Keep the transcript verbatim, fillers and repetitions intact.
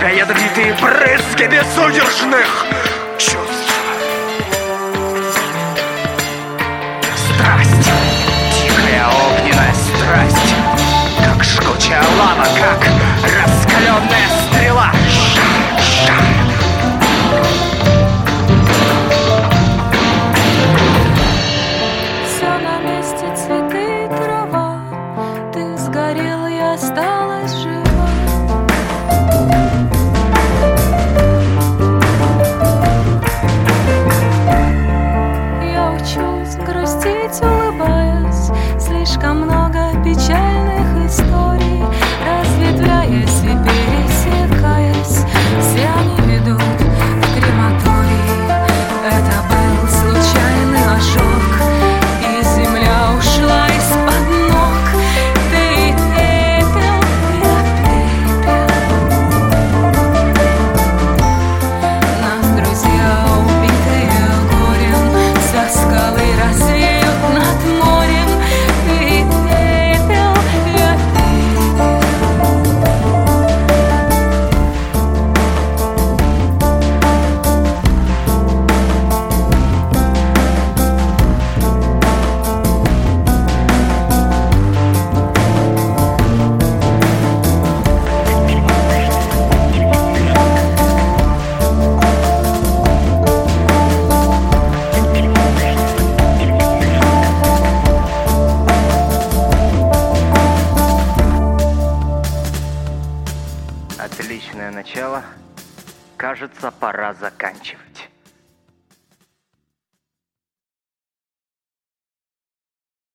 Слыша ядовитые брызги безудержных чувств. Страсть, тихая огненная страсть, как жгучая лава, как раскаленная стрела. Ша, ша. Все на месте, цветы и трава. Ты сгорел, я осталась жива. Я учусь грустить, улыбаясь. Слишком много печальных историй, разветвляясь и пересекаясь. Все они ведут в крематорий. Это был случайный ожог, и земля ушла из-под ног. Ты пепел, я пепел. Нас друзья, убитые горем, со скалы развеют над морем. Ты пепел, я пепел. Отличное начало. Кажется, пора заканчивать.